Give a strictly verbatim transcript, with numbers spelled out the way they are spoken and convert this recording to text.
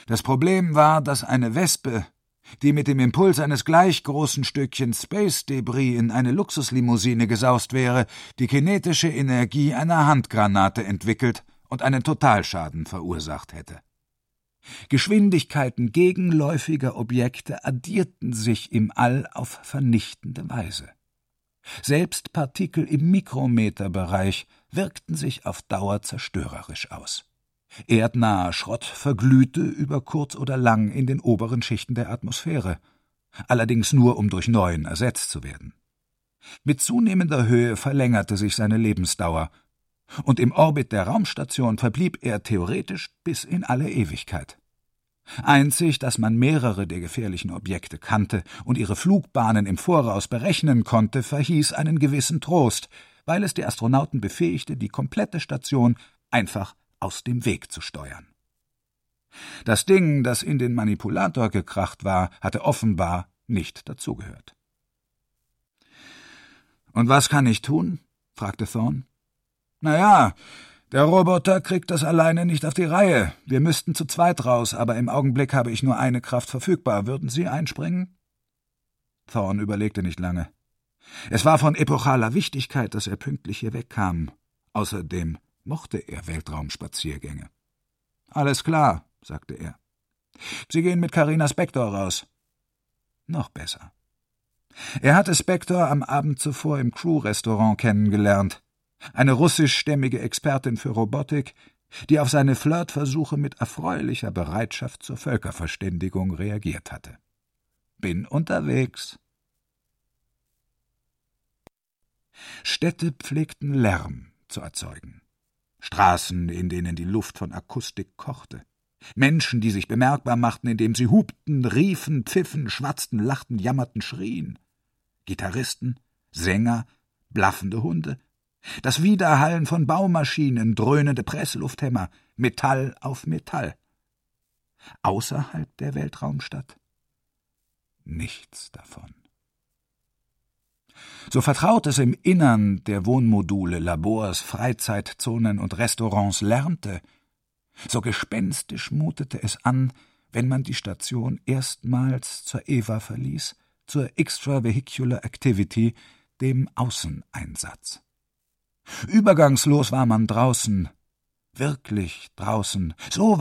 Das Problem war, dass eine Wespe, die mit dem Impuls eines gleich großen Stückchens Space-Debris in eine Luxuslimousine gesaust wäre, die kinetische Energie einer Handgranate entwickelt und einen Totalschaden verursacht hätte. Geschwindigkeiten gegenläufiger Objekte addierten sich im All auf vernichtende Weise. Selbst Partikel im Mikrometerbereich wirkten sich auf Dauer zerstörerisch aus. Erdnaher Schrott verglühte über kurz oder lang in den oberen Schichten der Atmosphäre, allerdings nur, um durch neuen ersetzt zu werden. Mit zunehmender Höhe verlängerte sich seine Lebensdauer, und im Orbit der Raumstation verblieb er theoretisch bis in alle Ewigkeit. Einzig, dass man mehrere der gefährlichen Objekte kannte und ihre Flugbahnen im Voraus berechnen konnte, verhieß einen gewissen Trost, weil es die Astronauten befähigte, die komplette Station einfach aus dem Weg zu steuern. Das Ding, das in den Manipulator gekracht war, hatte offenbar nicht dazugehört. »Und was kann ich tun?« fragte Thorne. »Na ja, der Roboter kriegt das alleine nicht auf die Reihe. Wir müssten zu zweit raus, aber im Augenblick habe ich nur eine Kraft verfügbar. Würden Sie einspringen?« Thorne überlegte nicht lange. Es war von epochaler Wichtigkeit, dass er pünktlich hier wegkam. Außerdem mochte er Weltraumspaziergänge. »Alles klar«, sagte er. »Sie gehen mit Carina Spektor raus.« Noch besser. Er hatte Spektor am Abend zuvor im Crew-Restaurant kennengelernt. Eine russischstämmige Expertin für Robotik, die auf seine Flirtversuche mit erfreulicher Bereitschaft zur Völkerverständigung reagiert hatte. »Bin unterwegs.« Städte pflegten Lärm zu erzeugen. Straßen, in denen die Luft von Akustik kochte. Menschen, die sich bemerkbar machten, indem sie hupten, riefen, pfiffen, schwatzten, lachten, jammerten, schrien. Gitarristen, Sänger, blaffende Hunde. Das Widerhallen von Baumaschinen, dröhnende Presslufthämmer, Metall auf Metall. Außerhalb der Weltraumstadt nichts davon. So vertraut es im Innern der Wohnmodule, Labors, Freizeitzonen und Restaurants lärmte, so gespenstisch mutete es an, wenn man die Station erstmals zur E V A verließ, zur Extravehicular Activity, dem Außeneinsatz. Übergangslos war man draußen, wirklich draußen, so